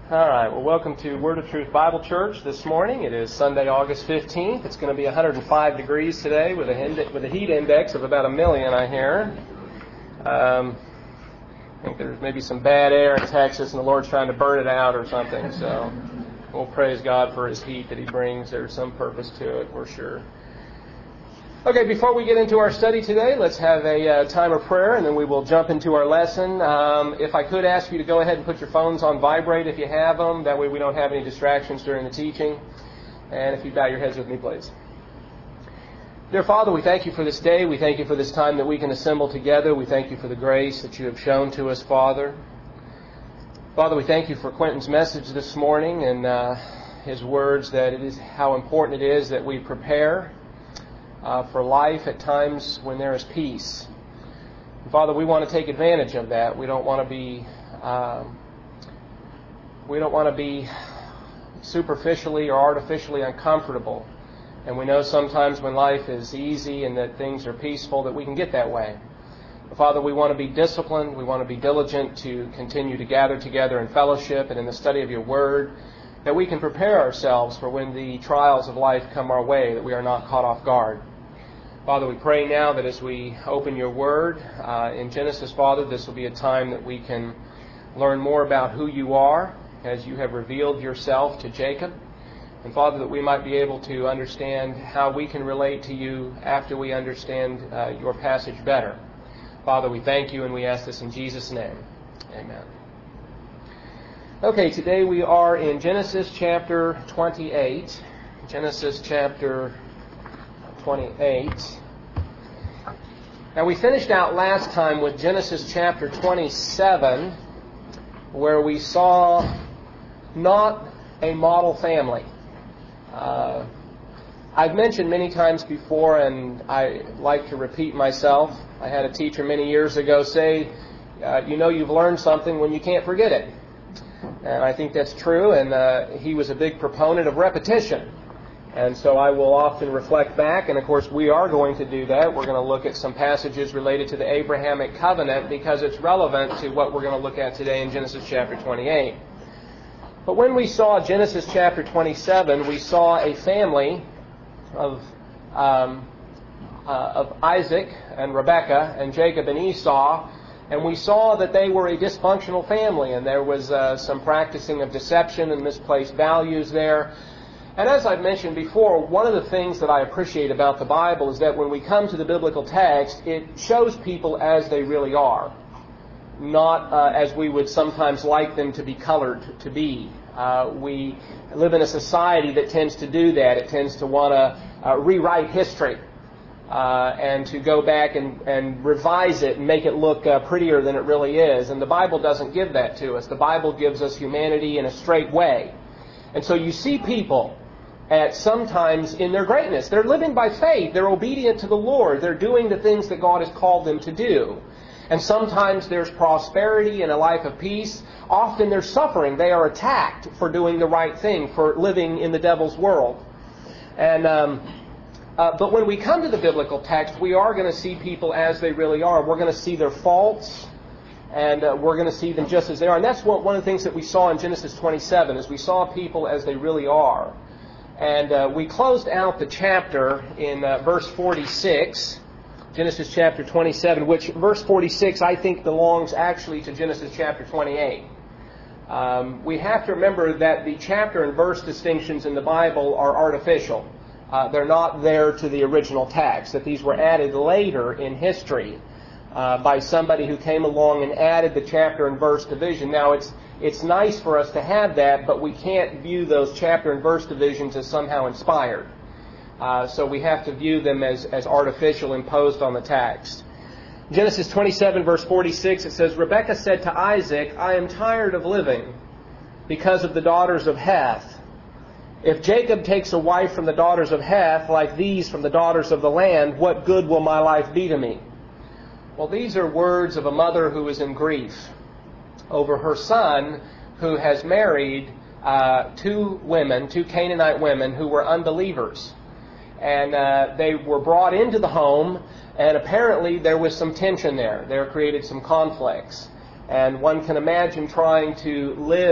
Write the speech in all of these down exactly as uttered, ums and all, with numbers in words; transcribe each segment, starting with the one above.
All right, well, welcome to Word of Truth Bible Church this morning. It is Sunday, August fifteenth. It's going to be one hundred five degrees today with a, with a heat index of about a million, I hear. Um, I think there's maybe some bad air in Texas and the Lord's trying to burn it out or something. So we'll praise God for His heat that He brings. There's some purpose to it, we're sure. Okay, before we get into our study today, let's have a uh, time of prayer, and then we will jump into our lesson. Um, if I could ask you to go ahead and put your phones on vibrate if you have them. That way we don't have any distractions during the teaching. And if you bow your heads with me, please. Dear Father, we thank you for this day. We thank you for this time that we can assemble together. We thank you for the grace that you have shown to us, Father. Father, we thank you for Quentin's message this morning and uh, his words that it is how important it is that we prepare Uh, for life at times when there is peace. And Father, we want to take advantage of that. We don't want to be um, we don't want to be superficially or artificially uncomfortable. And we know sometimes when life is easy and that things are peaceful that we can get that way. But Father, we want to be disciplined. We want to be diligent to continue to gather together in fellowship and in the study of your word, that we can prepare ourselves for when the trials of life come our way, that we are not caught off guard. Father, we pray now that as we open your word uh, in Genesis, Father, this will be a time that we can learn more about who you are as you have revealed yourself to Jacob. And Father, that we might be able to understand how we can relate to you after we understand uh, your passage better. Father, we thank you and we ask this in Jesus' name. Amen. Okay, today we are in Genesis chapter twenty-eight. Genesis chapter twenty-eight. Now we finished out last time with Genesis chapter twenty-seven, where we saw not a model family. Uh, I've mentioned many times before, and I like to repeat myself. I had a teacher many years ago say, uh, you know you've learned something when you can't forget it. And I think that's true, and uh, he was a big proponent of repetition. And so I will often reflect back, and of course we are going to do that. We're going to look at some passages related to the Abrahamic covenant because it's relevant to what we're going to look at today in Genesis chapter twenty-eight. But when we saw Genesis chapter twenty-seven, we saw a family of, um, uh, of Isaac and Rebekah and Jacob and Esau, and we saw that they were a dysfunctional family, and there was uh, some practicing of deception and misplaced values there. And as I've mentioned before, one of the things that I appreciate about the Bible is that when we come to the biblical text, it shows people as they really are, not uh, as we would sometimes like them to be colored to be. Uh, we live in a society that tends to do that. It tends to want to uh, rewrite history uh, and to go back and, and revise it and make it look uh, prettier than it really is. And the Bible doesn't give that to us. The Bible gives us humanity in a straight way. And so you see people at sometimes in their greatness. They're living by faith. They're obedient to the Lord. They're doing the things that God has called them to do. And sometimes there's prosperity and a life of peace. Often there's suffering. They are attacked for doing the right thing, for living in the devil's world. And um, uh, but when we come to the biblical text, we are going to see people as they really are. We're going to see their faults, and uh, we're going to see them just as they are. And that's what, one of the things that we saw in Genesis twenty-seven, is we saw people as they really are. And uh, we closed out the chapter in uh, verse forty-six, Genesis chapter twenty-seven, which verse forty-six I think belongs actually to Genesis chapter twenty-eight. Um, we have to remember that the chapter and verse distinctions in the Bible are artificial. Uh, they're not there to the original text, that these were added later in history uh, by somebody who came along and added the chapter and verse division. Now, it's It's nice for us to have that, but we can't view those chapter and verse divisions as somehow inspired. Uh, so we have to view them as, as artificial, imposed on the text. Genesis twenty-seven, verse forty-six, it says, Rebekah said to Isaac, I am tired of living because of the daughters of Heth. If Jacob takes a wife from the daughters of Heth, like these from the daughters of the land, what good will my life be to me? Well, these are words of a mother who is in grief over her son who has married uh, two women, two Canaanite women who were unbelievers. And uh, they were brought into the home, and apparently there was some tension there. There created some conflicts. And one can imagine trying to live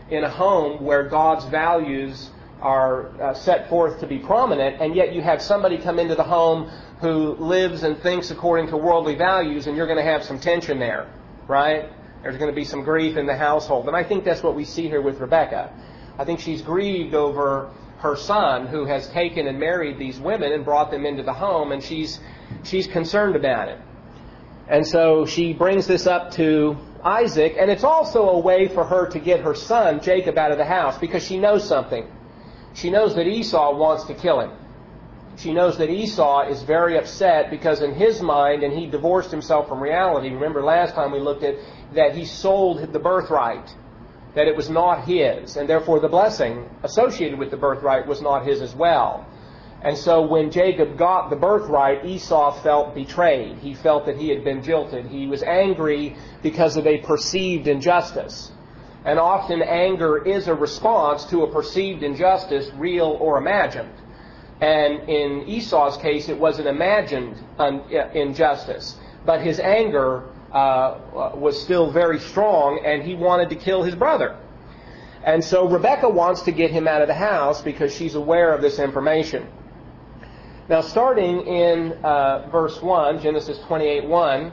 in a home where God's values are uh, set forth to be prominent, and yet you have somebody come into the home who lives and thinks according to worldly values, and you're going to have some tension there, right? There's going to be some grief in the household. And I think that's what we see here with Rebekah. I think she's grieved over her son who has taken and married these women and brought them into the home, and she's she's concerned about it. And so she brings this up to Isaac, and it's also a way for her to get her son, Jacob, out of the house, because she knows something. She knows that Esau wants to kill him. She knows that Esau is very upset because in his mind, and he divorced himself from reality. Remember last time we looked at that he sold the birthright, that it was not his, and therefore the blessing associated with the birthright was not his as well. And so when Jacob got the birthright, Esau felt betrayed. He felt that he had been jilted. He was angry because of a perceived injustice. And often anger is a response to a perceived injustice, real or imagined. And in Esau's case, it was an imagined un- injustice. But his anger uh, was still very strong, and he wanted to kill his brother. And so Rebekah wants to get him out of the house because she's aware of this information. Now, starting in uh, verse one, Genesis twenty-eight one,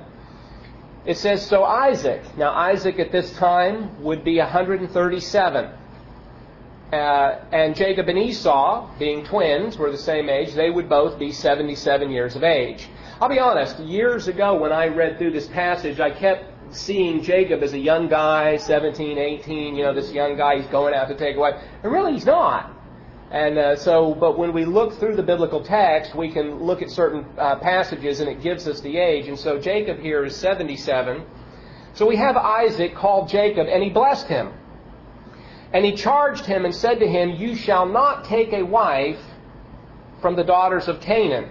it says, so Isaac, now Isaac at this time would be one hundred thirty-seven. Uh, and Jacob and Esau, being twins, were the same age. They would both be seventy-seven years of age. I'll be honest, years ago when I read through this passage, I kept seeing Jacob as a young guy, seventeen, eighteen, you know, this young guy, he's going out to take a wife. And really, he's not. And uh, so, but when we look through the biblical text, we can look at certain uh, passages and it gives us the age. And so Jacob here is seventy-seven. So we have Isaac called Jacob, and he blessed him. And he charged him and said to him, you shall not take a wife from the daughters of Canaan.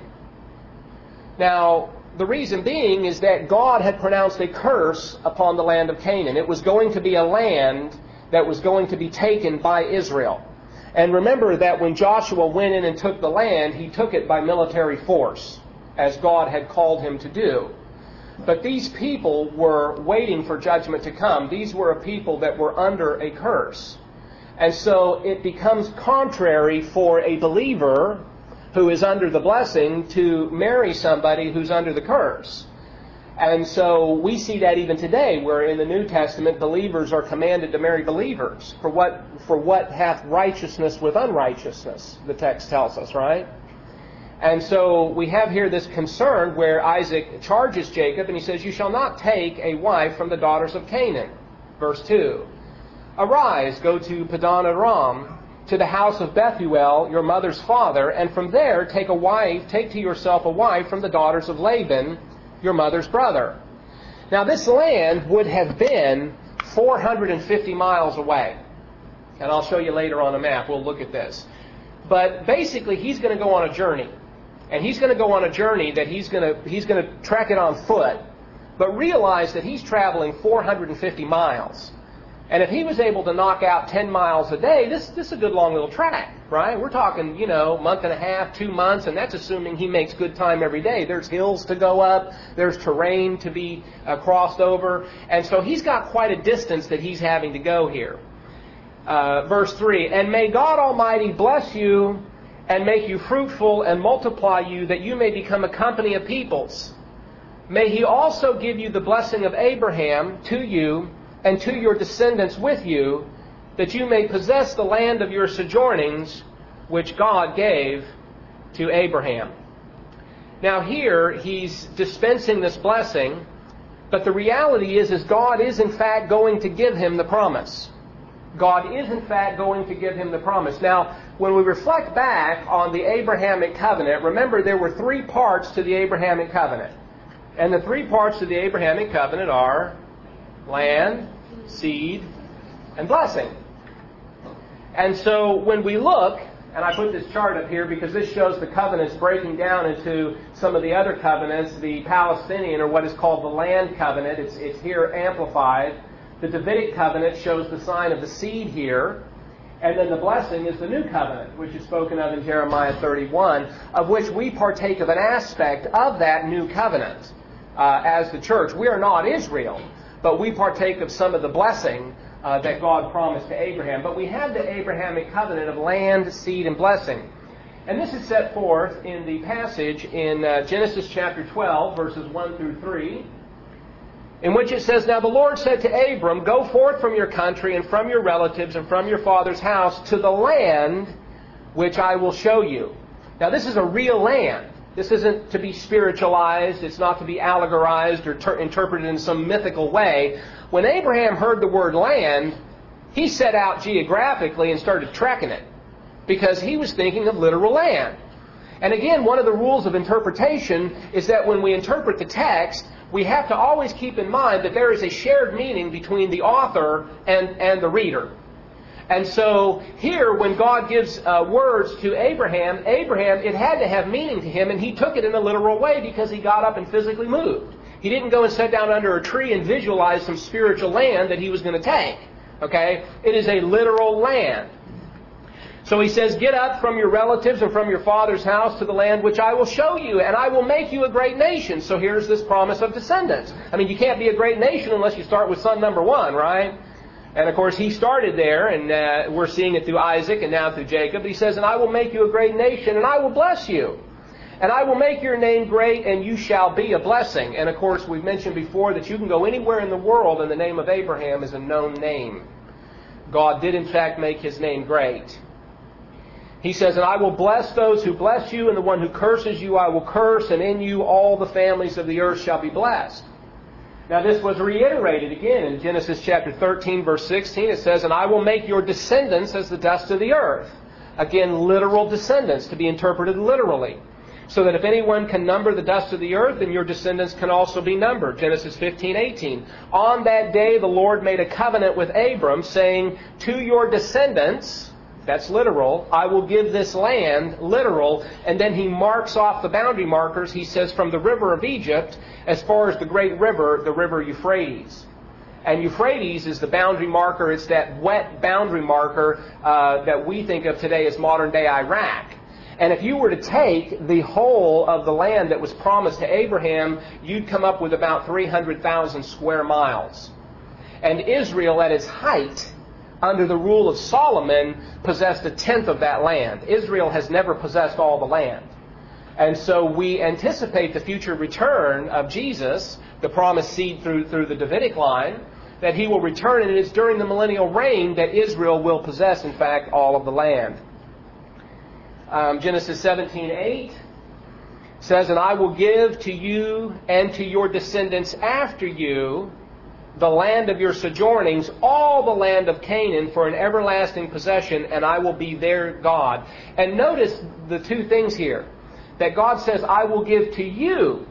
Now, the reason being is that God had pronounced a curse upon the land of Canaan. It was going to be a land that was going to be taken by Israel. And remember that when Joshua went in and took the land, he took it by military force, as God had called him to do. But these people were waiting for judgment to come. These were a people that were under a curse. And so it becomes contrary for a believer who is under the blessing to marry somebody who's under the curse. And so we see that even today, where in the New Testament believers are commanded to marry believers. For what for what hath righteousness with unrighteousness, the text tells us, right? And so we have here this concern where Isaac charges Jacob, and he says, you shall not take a wife from the daughters of Canaan. Verse two, arise, go to Padan Aram, to the house of Bethuel, your mother's father, and from there take a wife, take to yourself a wife from the daughters of Laban, your mother's brother. Now this land would have been four hundred fifty miles away. And I'll show you later on a map. We'll look at this. But basically he's going to go on a journey. And he's going to go on a journey that he's going to he's going to track it on foot. But realize that he's traveling four hundred fifty miles. And if he was able to knock out ten miles a day, this, this is a good long little track, right? We're talking, you know, month and a half, two months, and that's assuming he makes good time every day. There's hills to go up. There's terrain to be uh, crossed over. And so he's got quite a distance that he's having to go here. Uh, verse three, and may God Almighty bless you and make you fruitful and multiply you, that you may become a company of peoples. May He also give you the blessing of Abraham to you and to your descendants with you, that you may possess the land of your sojournings, which God gave to Abraham. Now here, he's dispensing this blessing, but the reality is, is God is in fact going to give him the promise. God is in fact going to give him the promise. Now, when we reflect back on the Abrahamic covenant, remember there were three parts to the Abrahamic covenant. And the three parts to the Abrahamic covenant are land, seed, and blessing. And so when we look, and I put this chart up here because this shows the covenants breaking down into some of the other covenants, the Palestinian, or what is called the land covenant. It's, it's here amplified. The Davidic covenant shows the sign of the seed here. And then the blessing is the new covenant, which is spoken of in Jeremiah thirty-one, of which we partake of an aspect of that new covenant uh, as the church. We are not Israel, but we partake of some of the blessing uh, that God promised to Abraham. But we have the Abrahamic covenant of land, seed, and blessing. And this is set forth in the passage in uh, Genesis chapter twelve, verses one through three, in which it says, "Now the Lord said to Abram, Go forth from your country and from your relatives and from your father's house to the land which I will show you." Now this is a real land. This isn't to be spiritualized. It's not to be allegorized or ter- interpreted in some mythical way. When Abraham heard the word land, he set out geographically and started trekking it, because he was thinking of literal land. And again, one of the rules of interpretation is that when we interpret the text, we have to always keep in mind that there is a shared meaning between the author and, and the reader. And so here, when God gives uh, words to Abraham, Abraham, it had to have meaning to him, and he took it in a literal way because he got up and physically moved. He didn't go and sit down under a tree and visualize some spiritual land that he was going to take. Okay? It is a literal land. So he says, "Get up from your relatives and from your father's house to the land which I will show you, and I will make you a great nation." So here's this promise of descendants. I mean, you can't be a great nation unless you start with son number one, right? And of course, he started there, and uh, we're seeing it through Isaac and now through Jacob. He says, "And I will make you a great nation, and I will bless you. And I will make your name great, and you shall be a blessing." And of course, we've mentioned before that you can go anywhere in the world, and the name of Abraham is a known name. God did in fact make his name great. He says, "And I will bless those who bless you, and the one who curses you I will curse, and in you all the families of the earth shall be blessed." Now this was reiterated again in Genesis chapter thirteen, verse sixteen. It says, "And I will make your descendants as the dust of the earth." Again, literal descendants, to be interpreted literally. "So that if anyone can number the dust of the earth, then your descendants can also be numbered." Genesis fifteen, eighteen. "On that day the Lord made a covenant with Abram, saying, To your descendants," that's literal, "I will give this land," literal, and then he marks off the boundary markers. He says, "From the river of Egypt as far as the great river, the river Euphrates." And Euphrates is the boundary marker. It's that wet boundary marker uh, that we think of today as modern-day Iraq. And if you were to take the whole of the land that was promised to Abraham, you'd come up with about three hundred thousand square miles. And Israel at its height, under the rule of Solomon, possessed a tenth of that land. Israel has never possessed all the land. And so we anticipate the future return of Jesus, the promised seed through, through the Davidic line, that he will return, and it is during the millennial reign that Israel will possess, in fact, all of the land. Um, Genesis seventeen, eight says, "And I will give to you and to your descendants after you the land of your sojournings, all the land of Canaan, for an everlasting possession, and I will be their God." And notice the two things here. That God says, "I will give to you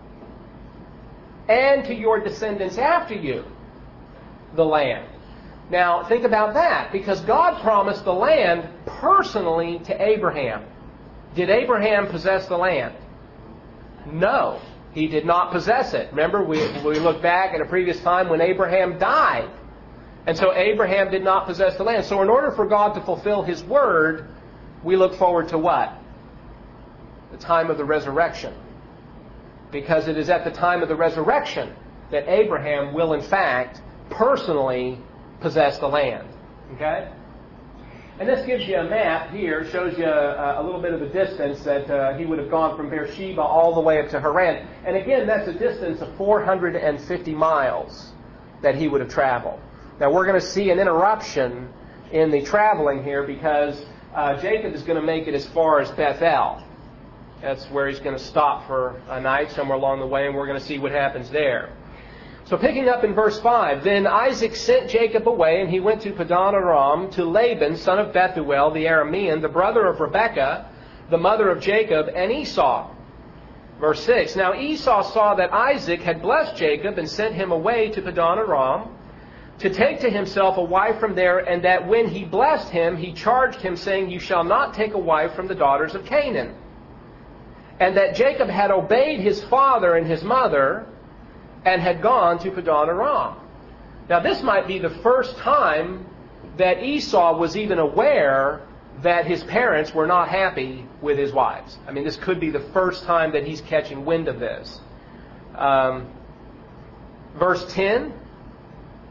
and to your descendants after you the land." Now, think about that, because God promised the land personally to Abraham. Did Abraham possess the land? No. He did not possess it. Remember, we, we look back at a previous time when Abraham died. And so Abraham did not possess the land. So in order for God to fulfill his word, we look forward to what? The time of the resurrection. Because it is at the time of the resurrection that Abraham will in fact personally possess the land. Okay? And this gives you a map here, shows you a, a little bit of the distance that uh, he would have gone from Beersheba all the way up to Haran. And again, that's a distance of four hundred fifty miles that he would have traveled. Now we're going to see an interruption in the traveling here, because uh, Jacob is going to make it as far as Bethel. That's where he's going to stop for a night somewhere along the way, and we're going to see what happens there. So picking up in verse five, "Then Isaac sent Jacob away, and he went to Padan Aram, to Laban, son of Bethuel, the Aramean, the brother of Rebekah, the mother of Jacob, and Esau." Verse six, "Now Esau saw that Isaac had blessed Jacob, and sent him away to Padan Aram, to take to himself a wife from there, and that when he blessed him, he charged him, saying, You shall not take a wife from the daughters of Canaan. And that Jacob had obeyed his father and his mother, and had gone to Padan Aram." Now this might be the first time that Esau was even aware that his parents were not happy with his wives. I mean, this could be the first time that he's catching wind of this. Um, verse ten,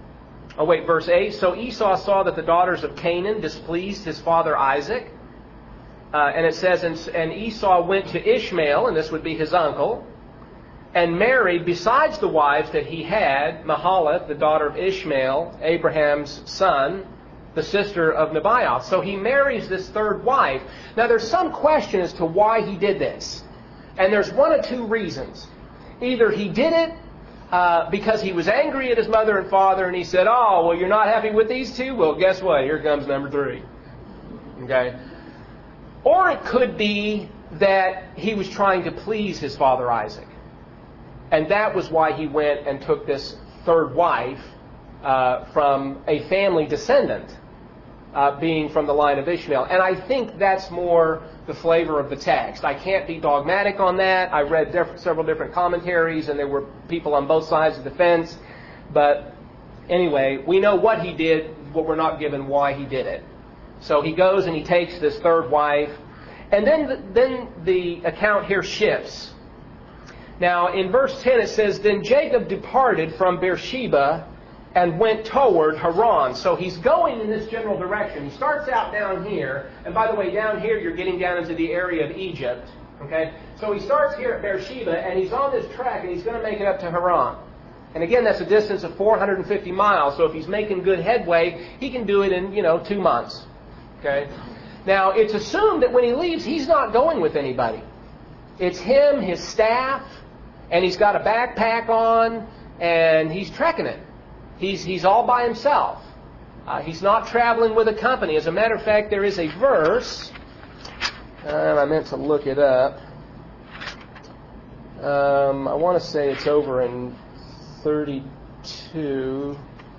Oh wait, verse eight. So Esau saw that the daughters of Canaan displeased his father Isaac. Uh, and it says, and, and Esau went to Ishmael, and this would be his uncle, and married, besides the wives that he had, Mahalath, the daughter of Ishmael, Abraham's son, the sister of Nebaioth. So he marries this third wife. Now there's some question as to why he did this. And there's one of two reasons. Either he did it uh, because he was angry at his mother and father, and he said, oh, well, you're not happy with these two? Well, guess what? Here comes number three. Okay? Or it could be that he was trying to please his father Isaac. And that was why he went and took this third wife uh, from a family descendant, uh, being from the line of Ishmael. And I think that's more the flavor of the text. I can't be dogmatic on that. I read diff- several different commentaries, and there were people on both sides of the fence. But anyway, we know what he did, but we're not given why he did it. So he goes and he takes this third wife. And then the, then the account here shifts. Now, in verse ten it says, Then Jacob departed from Beersheba and went toward Haran. So he's going in this general direction. He starts out down here. And by the way, down here you're getting down into the area of Egypt. Okay? So he starts here at Beersheba, and he's on this track, and he's going to make it up to Haran. And again, that's a distance of four hundred fifty miles. So if he's making good headway, he can do it in, you know, two months. Okay? Now, it's assumed that when he leaves, he's not going with anybody. It's him, his staff, and he's got a backpack on, and he's trekking it. He's, he's all by himself. Uh, he's not traveling with a company. As a matter of fact, there is a verse, and I meant to look it up. Um, I want to say it's over in thirty-two.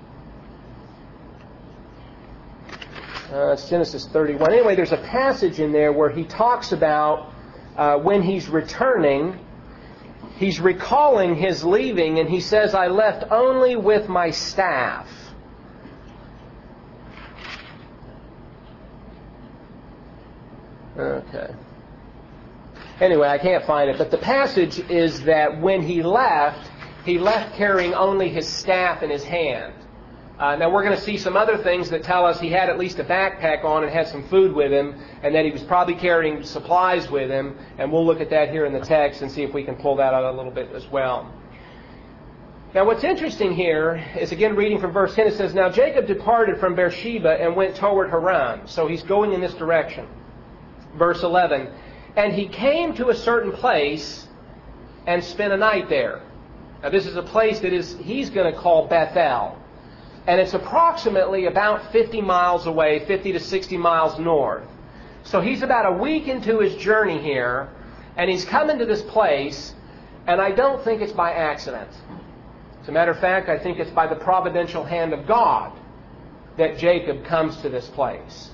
Uh, it's Genesis thirty-one. Anyway, there's a passage in there where he talks about uh, when he's returning, he's recalling his leaving, and he says, I left only with my staff. Okay. Anyway, I can't find it, but the passage is that when he left, he left carrying only his staff in his hand. Uh, now, we're going to see some other things that tell us he had at least a backpack on and had some food with him, and that he was probably carrying supplies with him, and we'll look at that here in the text and see if we can pull that out a little bit as well. Now, what's interesting here is, again, reading from verse ten, it says, Now Jacob departed from Beersheba and went toward Haran. So he's going in this direction. Verse eleven, And he came to a certain place and spent a night there. Now, this is a place that is he's going to call Bethel. And it's approximately about fifty miles away, fifty to sixty miles north. So he's about a week into his journey here, and he's coming to this place, and I don't think it's by accident. As a matter of fact, I think it's by the providential hand of God that Jacob comes to this place.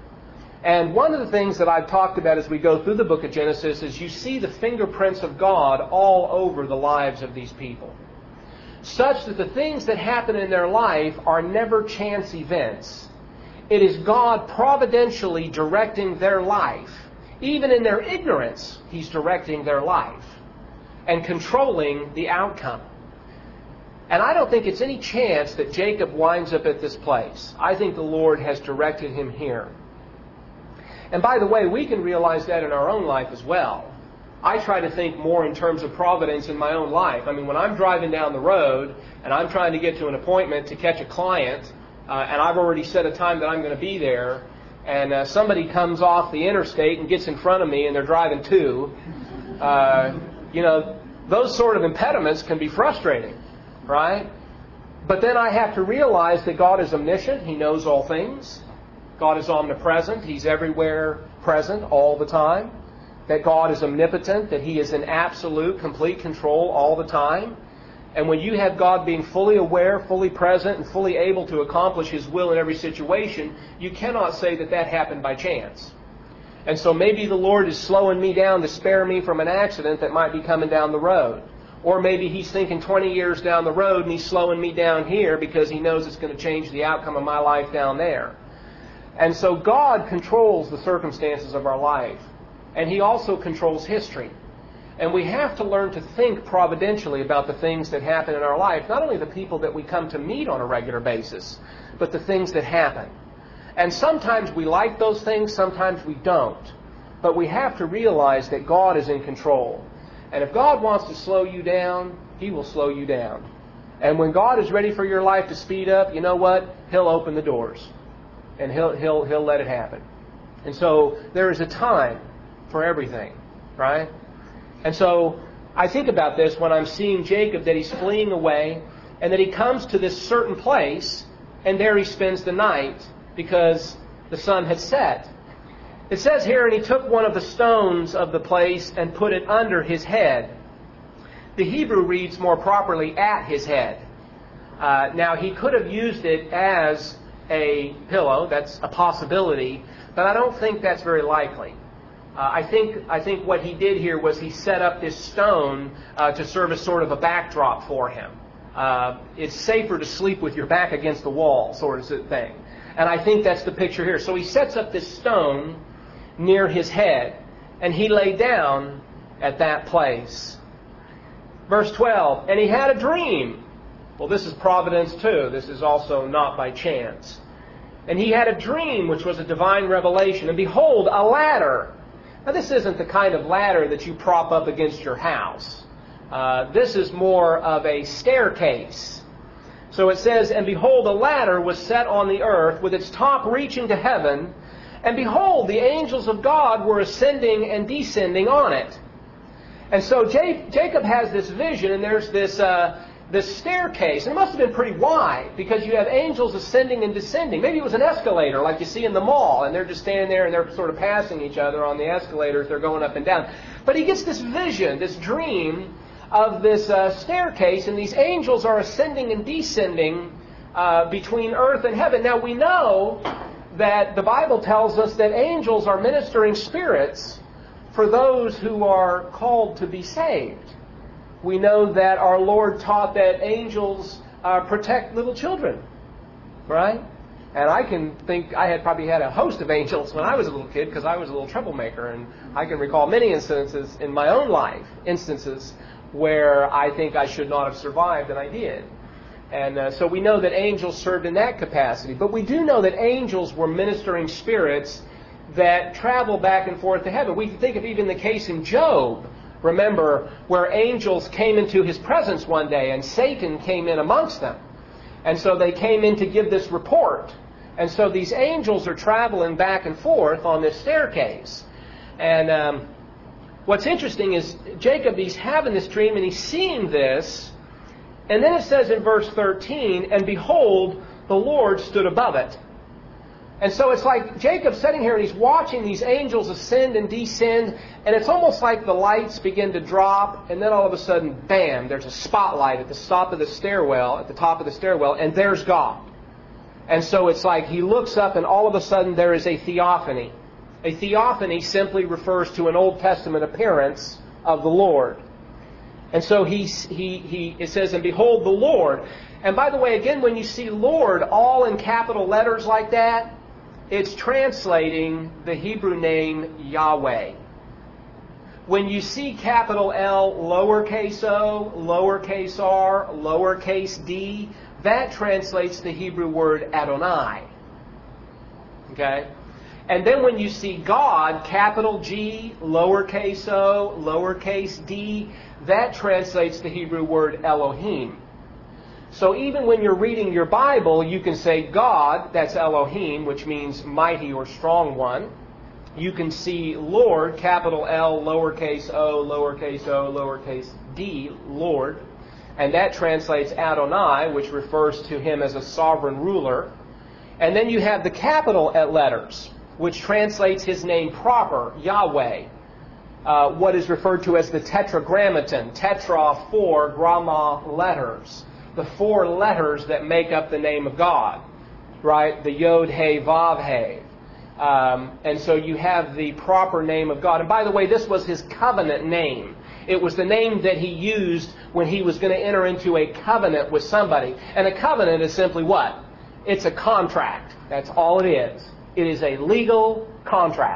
And one of the things that I've talked about as we go through the book of Genesis is you see the fingerprints of God all over the lives of these people, such that the things that happen in their life are never chance events. It is God providentially directing their life. Even in their ignorance, He's directing their life and controlling the outcome. And I don't think it's any chance that Jacob winds up at this place. I think the Lord has directed him here. And by the way, we can realize that in our own life as well. I try to think more in terms of providence in my own life. I mean, when I'm driving down the road and I'm trying to get to an appointment to catch a client, uh, and I've already set a time that I'm going to be there, and uh, somebody comes off the interstate and gets in front of me and they're driving too, uh, you know, those sort of impediments can be frustrating, right? But then I have to realize that God is omniscient. He knows all things. God is omnipresent. He's everywhere present all the time. That God is omnipotent, that He is in absolute, complete control all the time. And when you have God being fully aware, fully present, and fully able to accomplish His will in every situation, you cannot say that that happened by chance. And so maybe the Lord is slowing me down to spare me from an accident that might be coming down the road. Or maybe He's thinking twenty years down the road and He's slowing me down here because He knows it's going to change the outcome of my life down there. And so God controls the circumstances of our life. And He also controls history. And we have to learn to think providentially about the things that happen in our life, not only the people that we come to meet on a regular basis, but the things that happen. And sometimes we like those things, sometimes we don't. But we have to realize that God is in control. And if God wants to slow you down, He will slow you down. And when God is ready for your life to speed up, you know what? He'll open the doors. And He'll, He'll, He'll let it happen. And so there is a time for everything, right? And so I think about this when I'm seeing Jacob, that he's fleeing away, and that he comes to this certain place, and there he spends the night because the sun had set. It says here, and he took one of the stones of the place and put it under his head. The Hebrew reads more properly, at his head. Uh, now, he could have used it as a pillow. That's a possibility, but I don't think that's very likely. Uh, I think I think what he did here was he set up this stone uh, to serve as sort of a backdrop for him. Uh, it's safer to sleep with your back against the wall, sort of thing. And I think that's the picture here. So he sets up this stone near his head, and he lay down at that place. Verse twelve, and he had a dream. Well, this is providence too. This is also not by chance. And he had a dream, which was a divine revelation. And behold, a ladder. Now, this isn't the kind of ladder that you prop up against your house. Uh, this is more of a staircase. So it says, and behold, a ladder was set on the earth with its top reaching to heaven. And behold, the angels of God were ascending and descending on it. And so J- Jacob has this vision, and there's this uh, this staircase. And it must have been pretty wide, because you have angels ascending and descending. Maybe it was an escalator like you see in the mall, and they're just standing there and they're sort of passing each other on the escalators. They're going up and down. But he gets this vision, this dream of this uh, staircase, and these angels are ascending and descending uh, between earth and heaven. Now, we know that the Bible tells us that angels are ministering spirits for those who are called to be saved. We know that our Lord taught that angels uh, protect little children, right? And I can think I had probably had a host of angels when I was a little kid, because I was a little troublemaker, and I can recall many instances in my own life, instances where I think I should not have survived, and I did. And uh, so we know that angels served in that capacity. But we do know that angels were ministering spirits that travel back and forth to heaven. We can think of even the case in Job, remember, where angels came into his presence one day, and Satan came in amongst them. And so they came in to give this report. And so these angels are traveling back and forth on this staircase. And um, what's interesting is Jacob, he's having this dream, and he's seeing this. And then it says in verse thirteen, and behold, the Lord stood above it. And so it's like Jacob sitting here, and he's watching these angels ascend and descend, and it's almost like the lights begin to drop, and then all of a sudden, bam, there's a spotlight at the top of the stairwell, at the top of the stairwell, and there's God. And so it's like he looks up, and all of a sudden there is a theophany. A theophany simply refers to an Old Testament appearance of the Lord. And so he, he, he, it says, and behold the Lord. And by the way, again, when you see Lord all in capital letters like that, it's translating the Hebrew name Yahweh. When you see capital L, lowercase o, lowercase r, lowercase d, that translates the Hebrew word Adonai. Okay? And then when you see God, capital G, lowercase o, lowercase d, that translates the Hebrew word Elohim. So even when you're reading your Bible, you can say God, that's Elohim, which means mighty or strong one. You can see Lord, capital L, lowercase o, lowercase o, lowercase d, Lord. And that translates Adonai, which refers to Him as a sovereign ruler. And then you have the capital letters, which translates His name proper, Yahweh. Uh, what is referred to as the tetragrammaton, tetra, four, gramma, letters. The four letters that make up the name of God, right? The Yod, He, Vav, He. Um, and so you have the proper name of God. And by the way, this was His covenant name. It was the name that He used when He was going to enter into a covenant with somebody. And a covenant is simply what? It's a contract. That's all it is. It is a legal contract.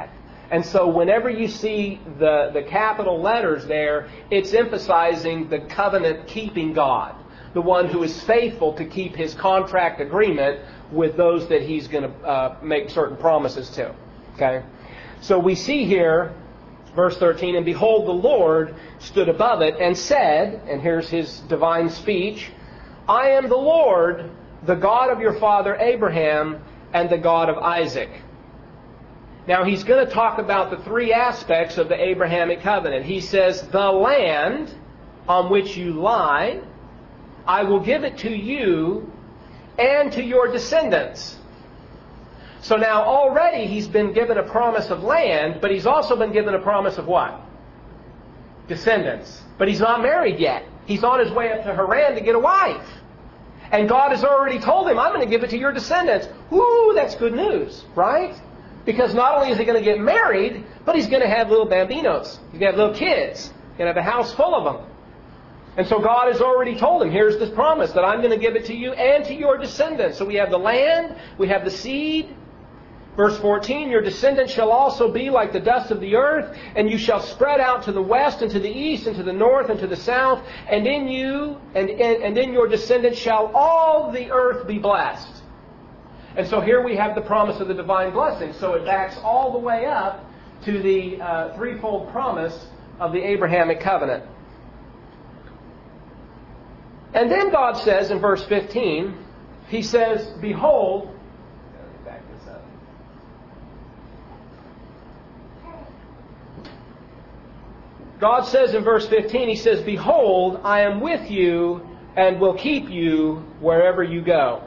And so whenever you see the, the capital letters there, it's emphasizing the covenant-keeping God, the one who is faithful to keep his contract agreement with those that he's going to uh, make certain promises to. Okay? So we see here, verse thirteen, and behold, the Lord stood above it and said, and here's his divine speech, I am the Lord, the God of your father Abraham, and the God of Isaac. Now he's going to talk about the three aspects of the Abrahamic covenant. He says, the land on which you lie, I will give it to you and to your descendants. So now already he's been given a promise of land, but he's also been given a promise of what? Descendants. But he's not married yet. He's on his way up to Haran to get a wife. And God has already told him, I'm going to give it to your descendants. Woo, that's good news, right? Because not only is he going to get married, but he's going to have little bambinos. He's going to have little kids. He's going to have a house full of them. And so God has already told him, here's this promise that I'm going to give it to you and to your descendants. So we have the land, we have the seed. Verse fourteen, your descendants shall also be like the dust of the earth, and you shall spread out to the west and to the east and to the north and to the south, and in you and in, and in your descendants shall all the earth be blessed. And so here we have the promise of the divine blessing. So it backs all the way up to the uh, threefold promise of the Abrahamic covenant. And then God says in verse fifteen, He says, behold, back this up. God says in verse fifteen, He says, behold, I am with you and will keep you wherever you go.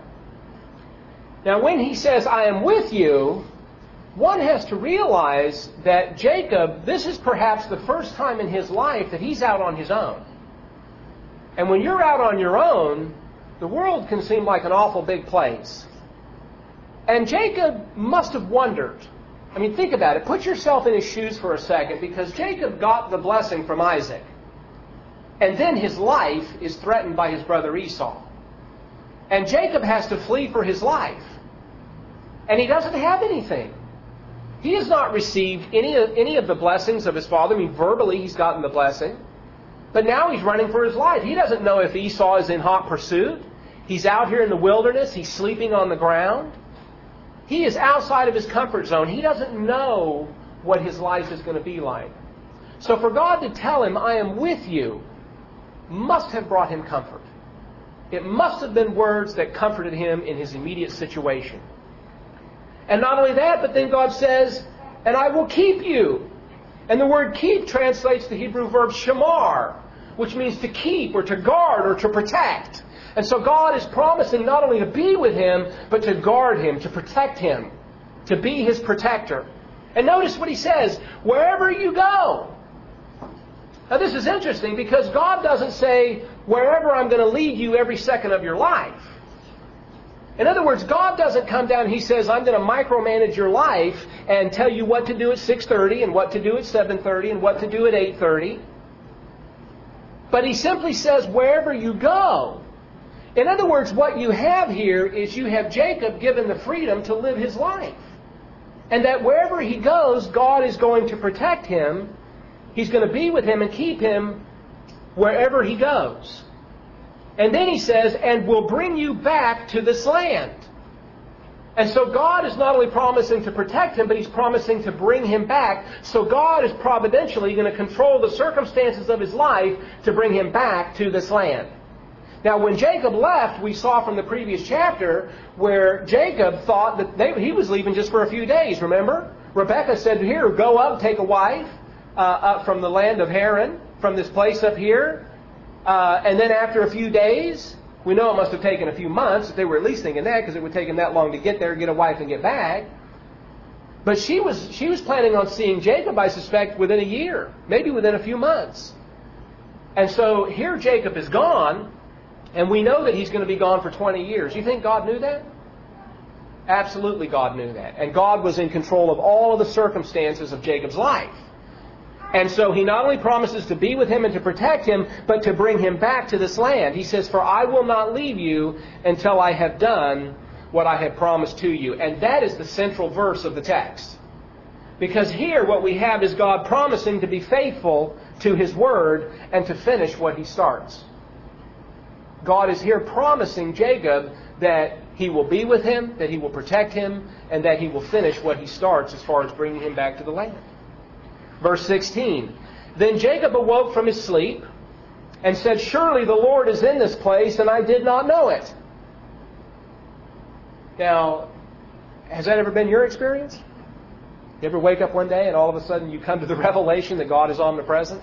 Now when He says, I am with you, one has to realize that Jacob, this is perhaps the first time in his life that he's out on his own. And when you're out on your own, the world can seem like an awful big place. And Jacob must have wondered. I mean, think about it. Put yourself in his shoes for a second, because Jacob got the blessing from Isaac. And then his life is threatened by his brother Esau. And Jacob has to flee for his life. And he doesn't have anything. He has not received any of, any of the blessings of his father. I mean, verbally he's gotten the blessing. But now he's running for his life. He doesn't know if Esau is in hot pursuit. He's out here in the wilderness. He's sleeping on the ground. He is outside of his comfort zone. He doesn't know what his life is going to be like. So for God to tell him, I am with you, must have brought him comfort. It must have been words that comforted him in his immediate situation. And not only that, but then God says, and I will keep you. And the word keep translates the Hebrew verb shamar, which means to keep or to guard or to protect. And so God is promising not only to be with him, but to guard him, to protect him, to be his protector. And notice what he says, wherever you go. Now this is interesting because God doesn't say, wherever I'm going to lead you every second of your life. In other words, God doesn't come down and He says, I'm going to micromanage your life and tell you what to do at six thirty and what to do at seven thirty and what to do at eight thirty. But He simply says, wherever you go. In other words, what you have here is you have Jacob given the freedom to live his life. And that wherever he goes, God is going to protect him. He's going to be with him and keep him wherever he goes. And then he says, and will bring you back to this land. And so God is not only promising to protect him, but He's promising to bring him back. So God is providentially going to control the circumstances of his life to bring him back to this land. Now when Jacob left, we saw from the previous chapter where Jacob thought that they, he was leaving just for a few days, remember? Rebekah said, here, go up, take a wife uh, up from the land of Haran, from this place up here. Uh, and then after a few days, we know it must have taken a few months, if they were at least thinking that, because it would take them that long to get there, get a wife, and get back. But she was she was planning on seeing Jacob, I suspect, within a year, maybe within a few months. And so here Jacob is gone, and we know that he's going to be gone for twenty years. You think God knew that? Absolutely God knew that. And God was in control of all of the circumstances of Jacob's life. And so He not only promises to be with him and to protect him, but to bring him back to this land. He says, for I will not leave you until I have done what I have promised to you. And that is the central verse of the text. Because here what we have is God promising to be faithful to His Word and to finish what He starts. God is here promising Jacob that He will be with him, that He will protect him, and that He will finish what He starts as far as bringing him back to the land. Verse sixteen, Then Jacob awoke from his sleep and said, Surely the Lord is in this place, and I did not know it. Now, has that ever been your experience? You ever wake up one day and all of a sudden you come to the revelation that God is omnipresent?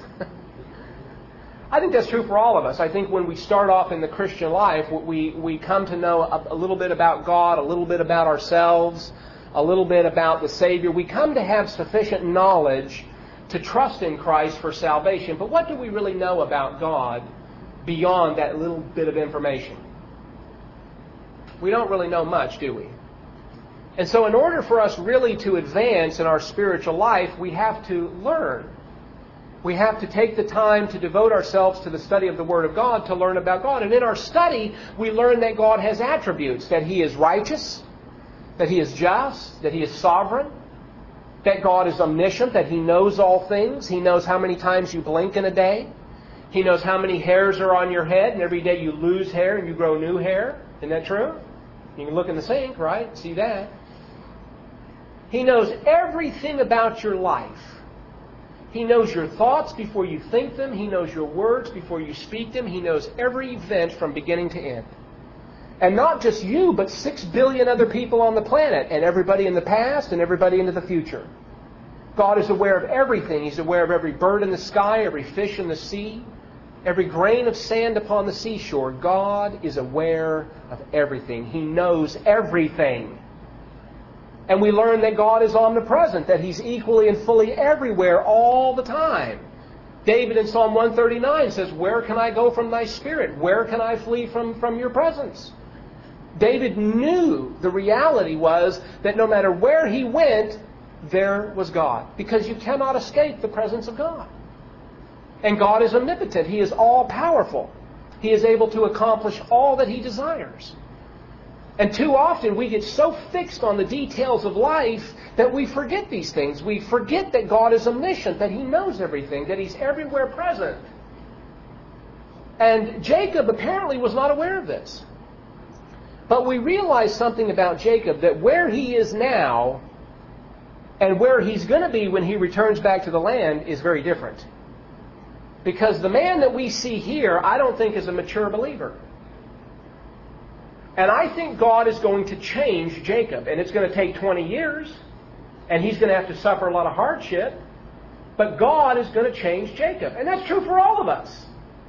I think that's true for all of us. I think when we start off in the Christian life, we, we come to know a, a little bit about God, a little bit about ourselves, a little bit about the Savior. We come to have sufficient knowledge to trust in Christ for salvation. But what do we really know about God beyond that little bit of information? We don't really know much, do we? And so in order for us really to advance in our spiritual life, we have to learn. We have to take the time to devote ourselves to the study of the Word of God to learn about God. And in our study, we learn that God has attributes, that He is righteous, that He is just, that He is sovereign, that God is omniscient, that He knows all things. He knows how many times you blink in a day. He knows how many hairs are on your head, and every day you lose hair and you grow new hair. Isn't that true? You can look in the sink, right? See that. He knows everything about your life. He knows your thoughts before you think them. He knows your words before you speak them. He knows every event from beginning to end. And not just you, but six billion other people on the planet, and everybody in the past and everybody into the future. God is aware of everything. He's aware of every bird in the sky, every fish in the sea, every grain of sand upon the seashore. God is aware of everything. He knows everything. And we learn that God is omnipresent, that He's equally and fully everywhere all the time. David in Psalm one thirty-nine says, Where can I go from Thy Spirit? Where can I flee from, from Your presence? David knew the reality was that no matter where he went, there was God. Because you cannot escape the presence of God. And God is omnipotent. He is all-powerful. He is able to accomplish all that He desires. And too often we get so fixed on the details of life that we forget these things. We forget that God is omniscient, that He knows everything, that He's everywhere present. And Jacob apparently was not aware of this. But we realize something about Jacob, that where he is now and where he's going to be when he returns back to the land is very different. Because the man that we see here, I don't think is a mature believer. And I think God is going to change Jacob. And it's going to take twenty years. And he's going to have to suffer a lot of hardship. But God is going to change Jacob. And that's true for all of us.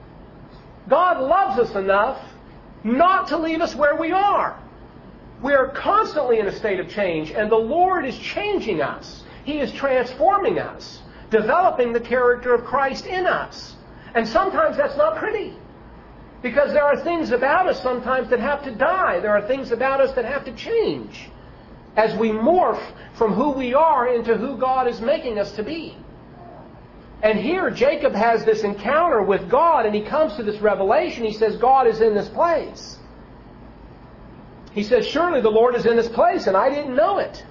God loves us enough not to leave us where we are. We are constantly in a state of change. And the Lord is changing us. He is transforming us. Developing the character of Christ in us. And sometimes that's not pretty. Because there are things about us sometimes that have to die. There are things about us that have to change as we morph from who we are into who God is making us to be. And here Jacob has this encounter with God, and he comes to this revelation. He says, God is in this place. He says, surely the Lord is in this place, and I didn't know it.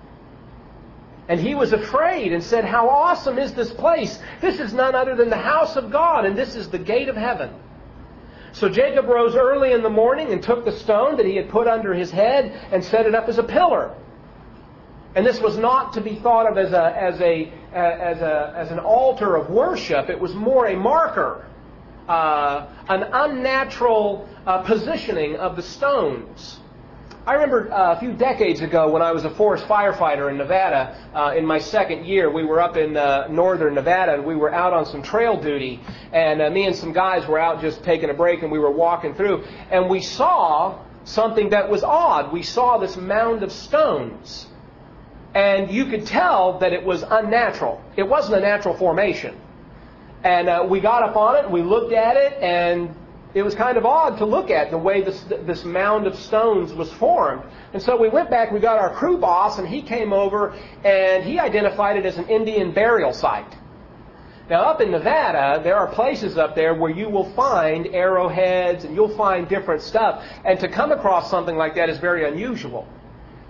And he was afraid and said, how awesome is this place? This is none other than the house of God, and this is the gate of heaven. So Jacob rose early in the morning and took the stone that he had put under his head and set it up as a pillar. And this was not to be thought of as a as a as a as an altar of worship. It was more a marker, uh, an unnatural uh, positioning of the stones. I remember uh, a few decades ago when I was a forest firefighter in Nevada, uh, in my second year, we were up in uh, northern Nevada, and we were out on some trail duty, and uh, me and some guys were out just taking a break, and we were walking through, and we saw something that was odd. We saw this mound of stones, and you could tell that it was unnatural. It wasn't a natural formation. And uh, we got up on it, and we looked at it, and it was kind of odd to look at the way this this mound of stones was formed. And so we went back, we got our crew boss, and he came over, and he identified it as an Indian burial site. Now, up in Nevada, there are places up there where you will find arrowheads, and you'll find different stuff. And to come across something like that is very unusual.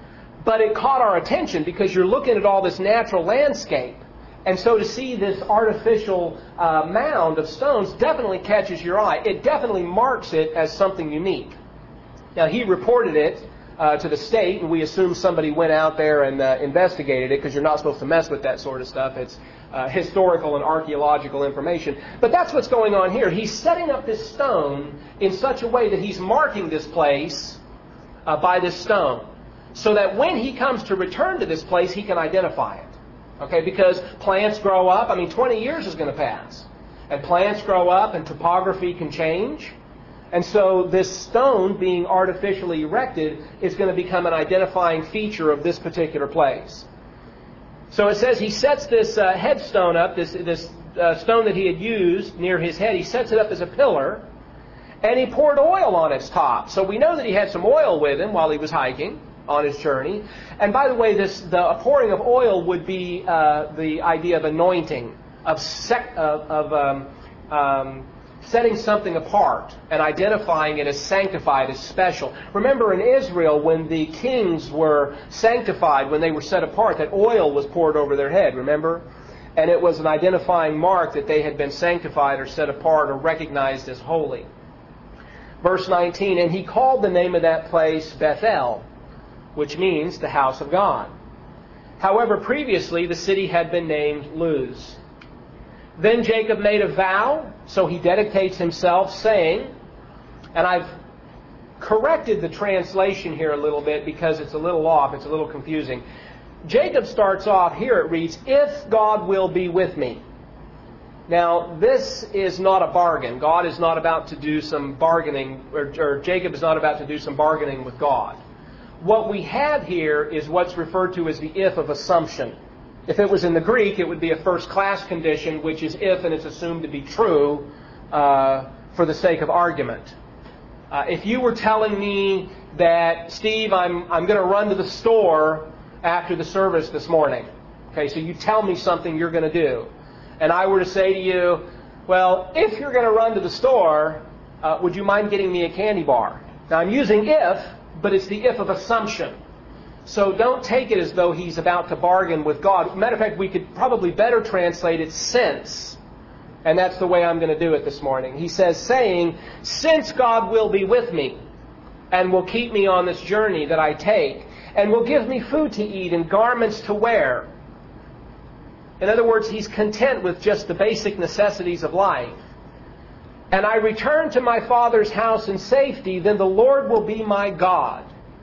But it caught our attention because you're looking at all this natural landscape. And so to see this artificial uh, mound of stones definitely catches your eye. It definitely marks it as something unique. Now, he reported it uh, to the state, and we assume somebody went out there and uh, investigated it, because you're not supposed to mess with that sort of stuff. It's uh, historical and archaeological information. But that's what's going on here. He's setting up this stone in such a way that he's marking this place uh, by this stone, so that when he comes to return to this place, he can identify it. Okay, because plants grow up. I mean, twenty years is going to pass. And plants grow up and topography can change. And so this stone being artificially erected is going to become an identifying feature of this particular place. So it says he sets this uh, headstone up, this, this uh, stone that he had used near his head. He sets it up as a pillar. And he poured oil on its top. So we know that he had some oil with him while he was hiking on his journey. And by the way, this the pouring of oil would be uh, the idea of anointing, of, sec, of, of um, um, setting something apart and identifying it as sanctified, as special. Remember in Israel, when the kings were sanctified, when they were set apart, that oil was poured over their head, remember? And it was an identifying mark that they had been sanctified or set apart or recognized as holy. Verse nineteen, and he called the name of that place Bethel, which means the house of God. However, previously the city had been named Luz. Then Jacob made a vow, so he dedicates himself, saying, and I've corrected the translation here a little bit because it's a little off, it's a little confusing. Jacob starts off, here it reads, if God will be with me. Now, this is not a bargain. God is not about to do some bargaining, or, or Jacob is not about to do some bargaining with God. What we have here is what's referred to as the if of assumption. If it was in the Greek, it would be a first-class condition, which is if and it's assumed to be true uh, for the sake of argument. Uh, if you were telling me that, Steve, I'm, I'm going to run to the store after the service this morning. Okay, so you tell me something you're going to do. And I were to say to you, well, if you're going to run to the store, uh, would you mind getting me a candy bar? Now, I'm using if, but it's the if of assumption. So don't take it as though he's about to bargain with God. Matter of fact, we could probably better translate it since. And that's the way I'm going to do it this morning. He says, saying, since God will be with me and will keep me on this journey that I take, and will give me food to eat and garments to wear. In other words, he's content with just the basic necessities of life. And I return to my father's house in safety, then the Lord will be my God.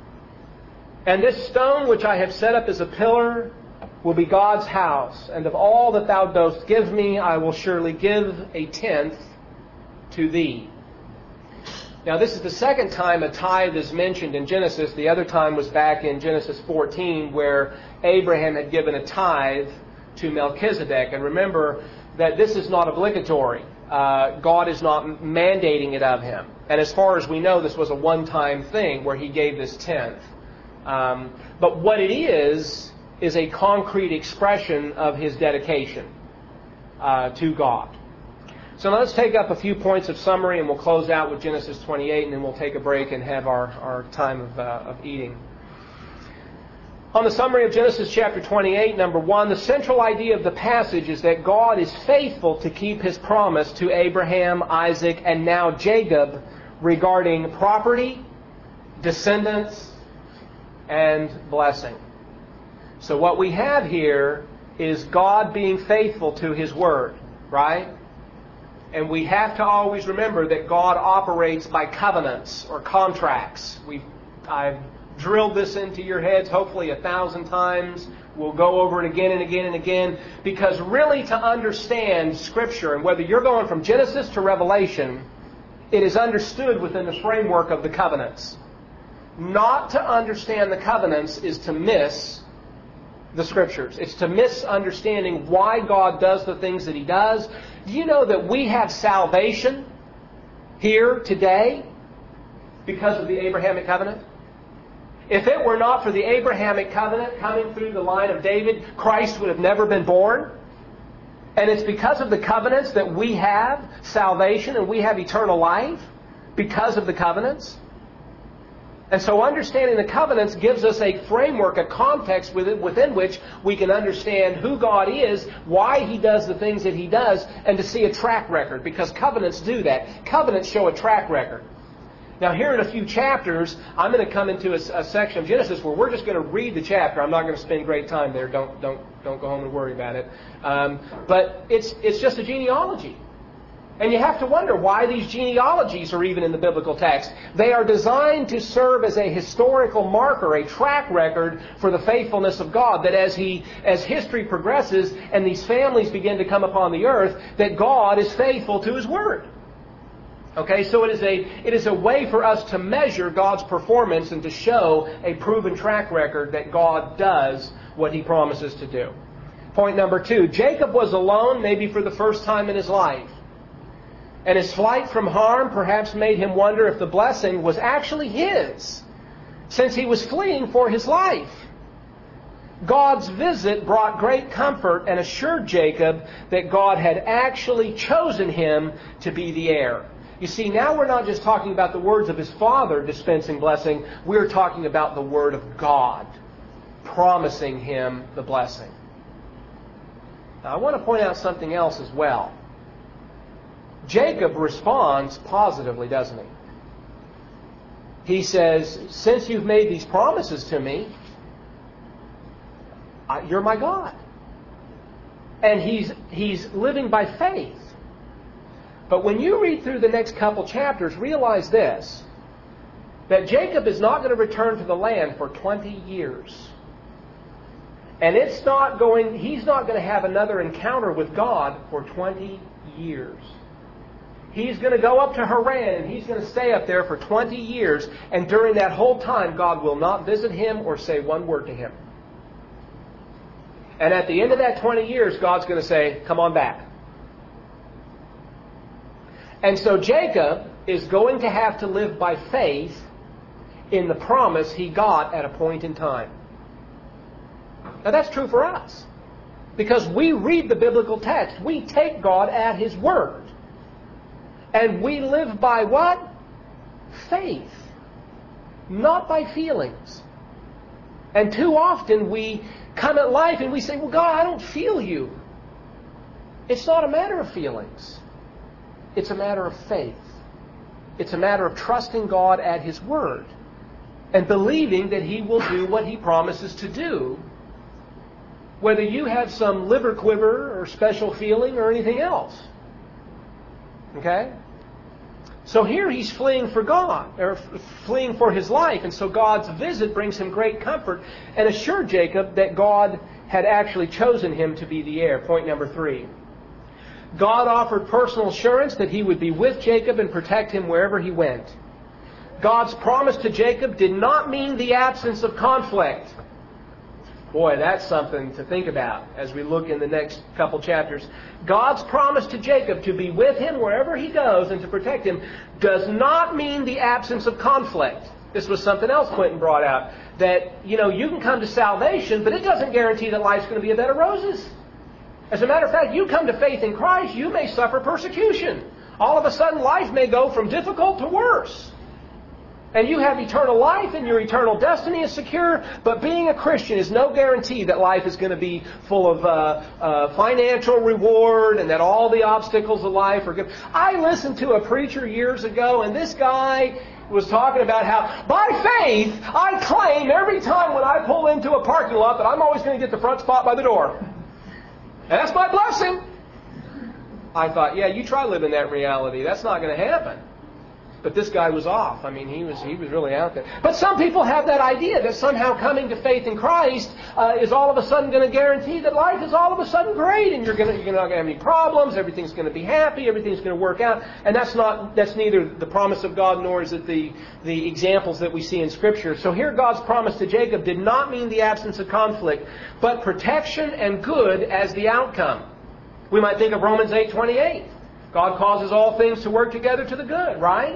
And this stone which I have set up as a pillar will be God's house. And of all that thou dost give me, I will surely give a tenth to thee. Now, this is the second time a tithe is mentioned in Genesis. The other time was back in Genesis fourteen, where Abraham had given a tithe to Melchizedek. And remember that this is not obligatory. Uh, God is not mandating it of him. And as far as we know, this was a one-time thing where he gave this tenth. Um, but what it is, is a concrete expression of his dedication uh, to God. So now let's take up a few points of summary, and we'll close out with Genesis twenty-eight, and then we'll take a break and have our, our time of, uh, of eating. On the summary of Genesis chapter twenty-eight, number one, the central idea of the passage is that God is faithful to keep his promise to Abraham, Isaac, and now Jacob regarding property, descendants, and blessing. So what we have here is God being faithful to his word, right? And we have to always remember that God operates by covenants or contracts. We've, I've drilled this into your heads hopefully a thousand times. We'll go over it again and again and again. Because really to understand Scripture, and whether you're going from Genesis to Revelation, it is understood within the framework of the covenants. Not to understand the covenants is to miss the Scriptures. It's to miss understanding why God does the things that he does. Do you know that we have salvation here today because of the Abrahamic covenant? If it were not for the Abrahamic covenant coming through the line of David, Christ would have never been born. And it's because of the covenants that we have salvation and we have eternal life because of the covenants. And so understanding the covenants gives us a framework, a context within, within which we can understand who God is, why He does the things that He does, and to see a track record, because covenants do that. Covenants show a track record. Now here in a few chapters, I'm going to come into a, a section of Genesis where we're just going to read the chapter. I'm not going to spend great time there. Don't don't don't go home and worry about it. Um, but it's it's just a genealogy. And you have to wonder why these genealogies are even in the biblical text. They are designed to serve as a historical marker, a track record for the faithfulness of God. That as He, as history progresses and these families begin to come upon the earth, that God is faithful to His Word. Okay, so it is a it is a way for us to measure God's performance and to show a proven track record that God does what He promises to do. Point number two, Jacob was alone maybe for the first time in his life. And his flight from harm perhaps made him wonder if the blessing was actually his, since he was fleeing for his life. God's visit brought great comfort and assured Jacob that God had actually chosen him to be the heir. You see, now we're not just talking about the words of his father dispensing blessing. We're talking about the word of God promising him the blessing. Now, I want to point out something else as well. Jacob responds positively, doesn't he? He says, since you've made these promises to me, you're my God. And he's he's living by faith. But when you read through the next couple chapters, realize this, that Jacob is not going to return to the land for twenty years. And it's not going, he's not going to have another encounter with God for twenty years. He's going to go up to Haran, and he's going to stay up there for twenty years. And during that whole time, God will not visit him or say one word to him. And at the end of that twenty years, God's going to say, come on back. And so Jacob is going to have to live by faith in the promise he got at a point in time. Now that's true for us. Because we read the biblical text. We take God at His word. And we live by what? Faith. Not by feelings. And too often we come at life and we say, well, God, I don't feel you. It's not a matter of feelings. It's a matter of faith. It's a matter of trusting God at His word and believing that He will do what He promises to do, whether you have some liver quiver or special feeling or anything else. Okay? So here he's fleeing for God, or fleeing for his life, and so God's visit brings him great comfort and assured Jacob that God had actually chosen him to be the heir. Point number three. God offered personal assurance that He would be with Jacob and protect him wherever he went. God's promise to Jacob did not mean the absence of conflict. Boy, that's something to think about as we look in the next couple chapters. God's promise to Jacob to be with him wherever he goes and to protect him does not mean the absence of conflict. This was something else Quentin brought out. That, you know, you can come to salvation, but it doesn't guarantee that life's going to be a bed of roses. As a matter of fact, you come to faith in Christ, you may suffer persecution. All of a sudden, life may go from difficult to worse. And you have eternal life and your eternal destiny is secure, but being a Christian is no guarantee that life is going to be full of uh, uh, financial reward and that all the obstacles of life are good. I listened to a preacher years ago, and this guy was talking about how, by faith, I claim every time when I pull into a parking lot that I'm always going to get the front spot by the door. And that's my blessing. I thought, yeah, you try living that reality. That's not going to happen. But this guy was off. I mean, he was he was really out there. But some people have that idea that somehow coming to faith in Christ uh, is all of a sudden going to guarantee that life is all of a sudden great, and you're going to you're not going to have any problems. Everything's going to be happy. Everything's going to work out. And that's not that's neither the promise of God nor is it the the examples that we see in Scripture. So here, God's promise to Jacob did not mean the absence of conflict, but protection and good as the outcome. We might think of Romans eight twenty-eight. God causes all things to work together to the good, right?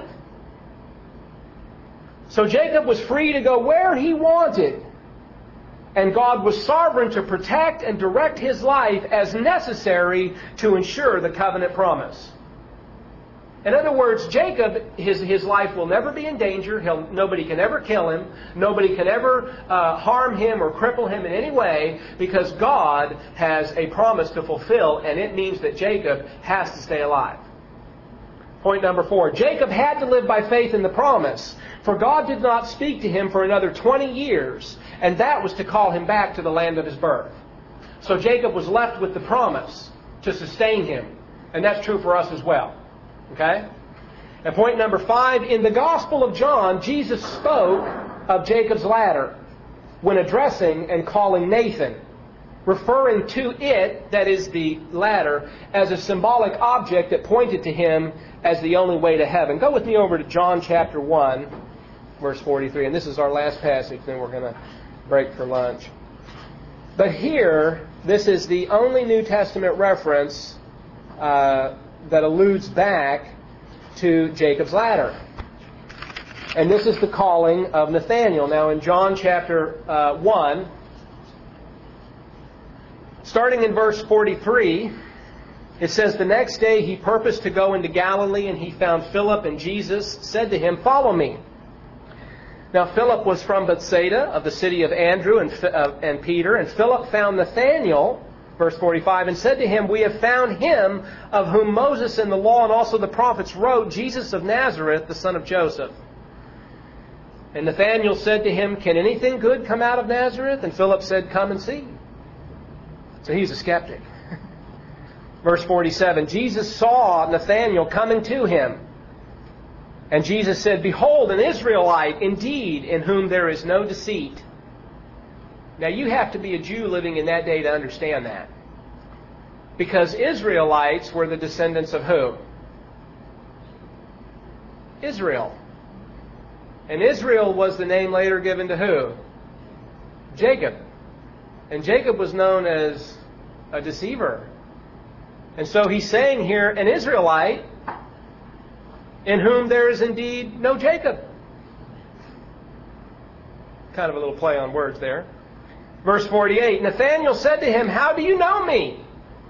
So Jacob was free to go where he wanted. And God was sovereign to protect and direct his life as necessary to ensure the covenant promise. In other words, Jacob, his, his life will never be in danger. He'll, nobody can ever kill him. Nobody can ever uh, harm him or cripple him in any way, because God has a promise to fulfill, and it means that Jacob has to stay alive. Point number four. Jacob had to live by faith in the promise, for God did not speak to him for another twenty years, and that was to call him back to the land of his birth. So Jacob was left with the promise to sustain him, and that's true for us as well. Okay? And point number five, in the Gospel of John, Jesus spoke of Jacob's ladder when addressing and calling Nathan, referring to it, that is the ladder, as a symbolic object that pointed to him as the only way to heaven. Go with me over to John chapter one, verse forty-three, and this is our last passage, then we're going to break for lunch. But here, this is the only New Testament reference uh, that alludes back to Jacob's ladder. And this is the calling of Nathanael. Now in John chapter uh, one, starting in verse forty-three, it says, "The next day he purposed to go into Galilee, and he found Philip, and Jesus said to him, 'Follow me.' Now Philip was from Bethsaida, of the city of Andrew and, uh, and Peter, and Philip found Nathanael, verse forty-five, and said to him, 'We have found him of whom Moses in the law and also the prophets wrote, Jesus of Nazareth, the son of Joseph.' And Nathanael said to him, 'Can anything good come out of Nazareth?' And Philip said, 'Come and see.' So he's a skeptic. Verse forty-seven, Jesus saw Nathanael coming to him. And Jesus said, 'Behold, an Israelite indeed, in whom there is no deceit.'" Now you have to be a Jew living in that day to understand that. Because Israelites were the descendants of who? Israel. And Israel was the name later given to who? Jacob. And Jacob was known as a deceiver. And so he's saying here, an Israelite in whom there is indeed no Jacob. Kind of a little play on words there. Verse forty-eight, Nathanael said to him, "How do you know me?"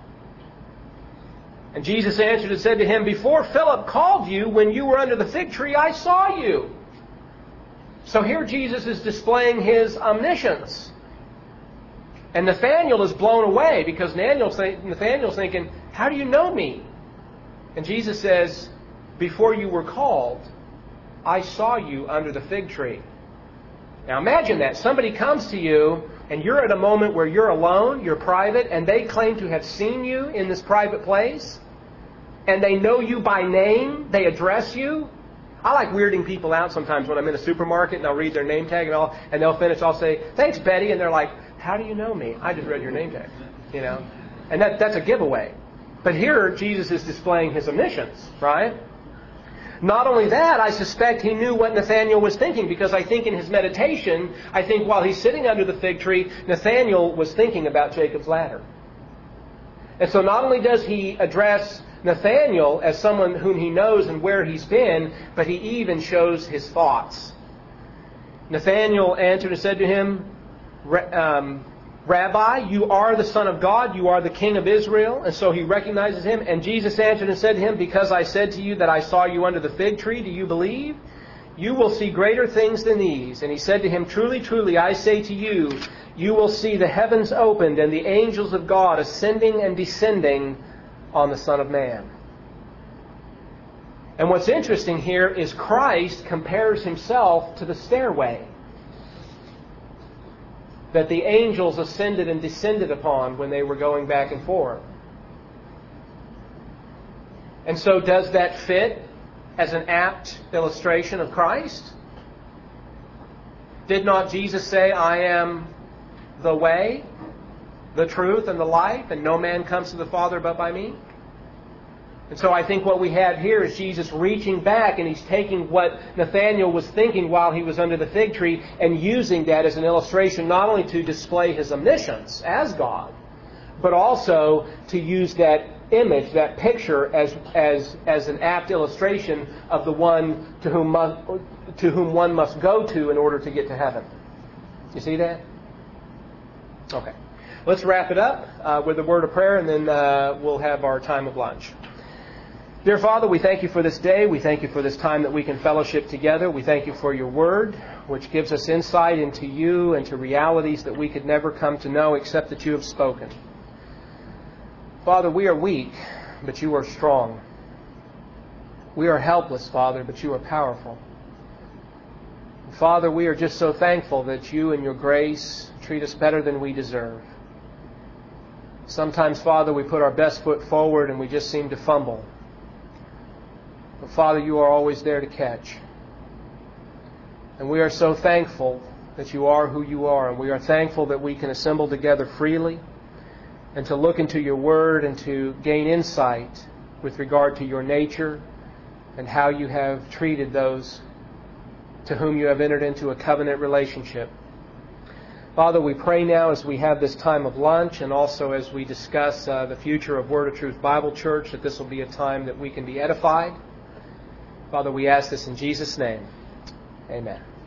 And Jesus answered and said to him, "Before Philip called you, when you were under the fig tree, I saw you." So here Jesus is displaying his omniscience. And Nathanael is blown away because Nathanael's thinking, "How do you know me?" And Jesus says, "Before you were called, I saw you under the fig tree." Now imagine that. Somebody comes to you and you're at a moment where you're alone, you're private, and they claim to have seen you in this private place. And they know you by name. They address you. I like weirding people out sometimes when I'm in a supermarket and I'll read their name tag and, I'll, and they'll finish. I'll say, "Thanks, Betty." And they're like, "How do you know me?" "I just read your name tag." You know, and that, that's a giveaway. But here, Jesus is displaying his omniscience, right? Not only that, I suspect he knew what Nathanael was thinking, because I think in his meditation, I think while he's sitting under the fig tree, Nathanael was thinking about Jacob's ladder. And so not only does he address Nathanael as someone whom he knows and where he's been, but he even shows his thoughts. Nathanael answered and said to him, um, "Rabbi, you are the Son of God, you are the King of Israel." And so he recognizes him. And Jesus answered and said to him, "Because I said to you that I saw you under the fig tree, do you believe? You will see greater things than these." And he said to him, "Truly, truly, I say to you, you will see the heavens opened and the angels of God ascending and descending on the Son of Man." And what's interesting here is Christ compares himself to the stairway that the angels ascended and descended upon when they were going back and forth. And so does that fit as an apt illustration of Christ? Did not Jesus say, "I am the way, the truth, and the life, and no man comes to the Father but by me"? And so I think what we have here is Jesus reaching back, and he's taking what Nathanael was thinking while he was under the fig tree and using that as an illustration, not only to display his omniscience as God, but also to use that image, that picture, as as as an apt illustration of the one to whom must, to whom one must go to in order to get to heaven. You see that? Okay. Let's wrap it up uh, with a word of prayer, and then uh, we'll have our time of lunch. Dear Father, we thank you for this day. We thank you for this time that we can fellowship together. We thank you for your word, which gives us insight into you and to realities that we could never come to know except that you have spoken. Father, we are weak, but you are strong. We are helpless, Father, but you are powerful. Father, we are just so thankful that you and your grace treat us better than we deserve. Sometimes, Father, we put our best foot forward and we just seem to fumble. But Father, you are always there to catch. And we are so thankful that you are who you are. And we are thankful that we can assemble together freely and to look into your word and to gain insight with regard to your nature and how you have treated those to whom you have entered into a covenant relationship. Father, we pray now as we have this time of lunch and also as we discuss uh, the future of Word of Truth Bible Church, that this will be a time that we can be edified. Father, we ask this in Jesus' name. Amen.